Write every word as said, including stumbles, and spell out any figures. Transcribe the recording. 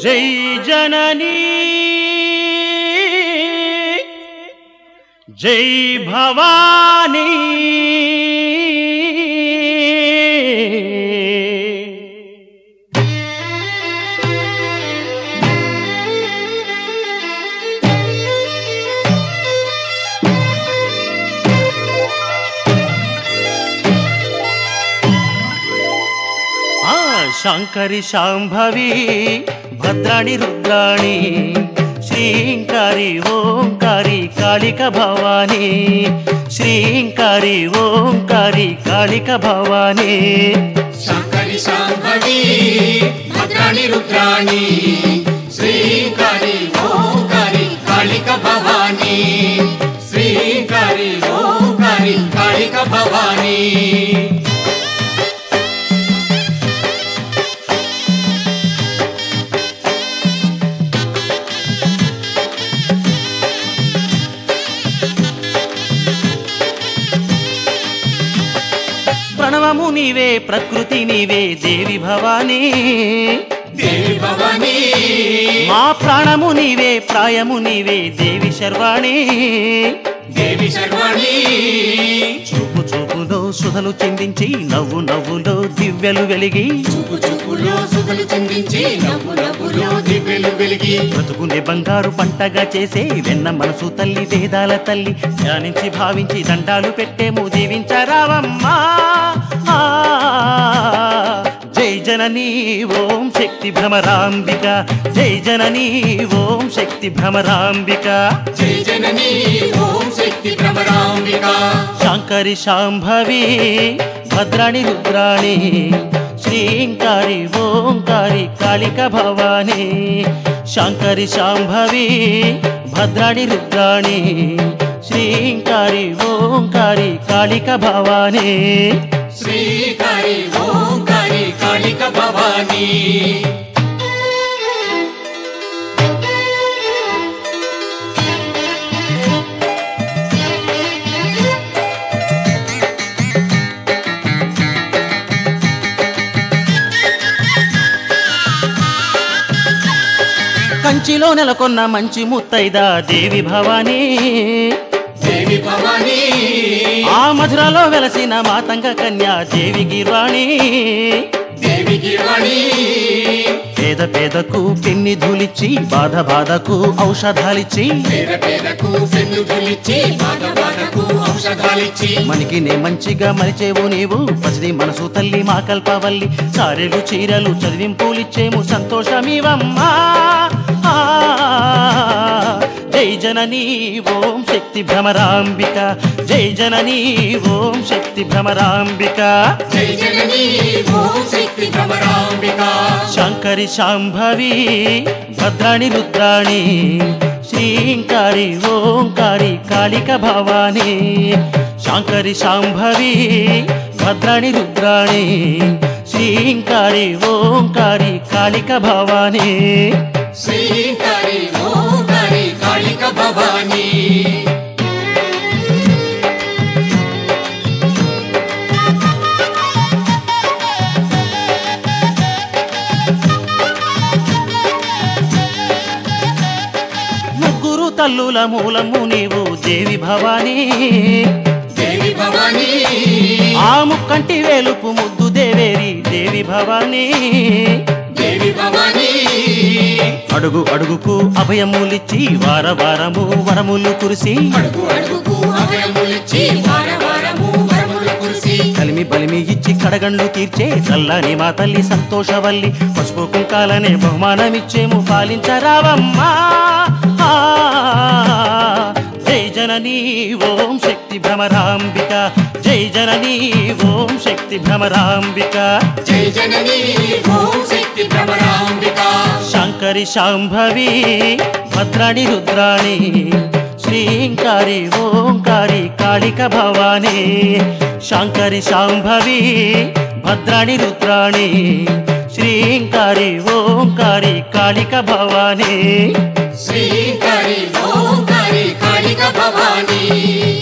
జై జననీ జై భవానీ శాంకరి శాంభవి భద్రాణి రుద్రాణి శ్రీంకారి ఓంకారి కాళిక భవాని శ్రీంకారి ఓంకారి కాళిక భవాని శాంకరి శాంభవి భద్రాణి రుద్రాణి శ్రీంకారి ఓంకారి కాళిక భవాని శ్రీంకారి ఓంకారి కాళిక భవాని ప్రణవము నీవే ప్రకృతి నీవే దేవి భవానీ దేవి భవాని మా ప్రాణము నీవే ప్రాయము నీవే దేవి శర్వాణి దేవి శర్వాణి చూపు చూపులో సుధలు చిందించి నవ్వు నవ్వులో దివ్యలు వెలిగి చూపు చూపులో సుధలు చిందించి నవ్వు నవ్వులో దివ్యలు వెలిగి బ్రతుకునే బంగారు పంటగా చేసే వెన్న మనసు తల్లి వేదాల తల్లి ధ్యానించి భావించి దండాలు పెట్టేము దీవించరావమ్మా జై జననీ ఓం శక్తి భ్రమరాంబిక జై జననీ ఓం శక్తి భ్రమరాంబిక జై జననీ ఓం శక్తి భ్రమరాంబిక శాంకరి శాంభవి భద్రాణి రుద్రాణి శ్రీంకారి ఓంకారి కాళిక భవాని శాంకరి శాంభవి భద్రాణి రుద్రాణి శ్రీంకారి ఓంకారి కాళిక భవాని శ్రీకారి ఓంకారి కాళిక భవాని కంచిలో నెలకొన్న మంచి ముత్తైదా దేవి భవానీ దేవి భవాని ఆ మధురలో వెలసిన మాతంగ కన్యా దేవి గిర్వాణి దేవి గిర్వాణి పేద పేదకు పెన్ని ధూలిచ్చి బాధ బాధకు ఔషధాలిచ్చి పేద పేదకు పెన్నులిచ్చి బాధ బాధకు ఔషధాలిచ్చి మనకి నే మంచిగా మరిచేవు నీవు పసిడి మనసు తల్లి మా కల్పవల్లి సారెలు చీరలు చదివింపులిచ్చేము సంతోషమివమ్మా జై జననీ ఓం శక్తి భ్రమరాంబిక జై జననీ ఓం శక్తి భ్రమరాంబిక జై జననీ ఓం శక్తి భ్రమరాంబిక శాంకరి శాంభవి భద్రాణి రుద్రాణి శ్రీంకారి ఓంకారి కాళిక భవాని శాంకరి శాంభవి భద్రాణి రుద్రాణి శ్రీంకారి ఓంకారి కాళిక భవాని శ్రీకారి ఓంకారి కాళిక భవాని ముగ్గురు తల్లుల మూలము నీవు దేవి భవానీ దేవి భవాని ఆ ముక్కంటి వేలుపు ముద్దు దేవేరి దేవి భవానీ దేవి భవాని అడుగు అడుగుకు అభయములిచ్చి వార వారము వరములు కురిసి అడుగు అడుగుకు అభయములిచ్చి వార వారము వరములు కురిసి కలిమి బలిమి ఇచ్చి కడగండ్లు తీర్చే చల్లని మా తల్లి సంతోషవల్లి పసుపు కుంకాలనే బహుమానమిచ్చేము పాలించరావమ్మా జై జననీ ఓం శక్తి భ్రమరాంబిక జై జననీ ఓం శక్తి భ్రమరాంబిక జై జననీ ఓం శక్తి భ్రమరాంబిక శాంకరి శాంభవి భద్రాణి రుద్రాణి శ్రీంకారి ఓంకారి కాళిక భవాని శాంకరి శాంభవి భద్రాణి రుద్రాణి శ్రీంకారి ఓంకారి కాళిక భవాని శ్రీకారి ఓంకారి కాళిక భవాని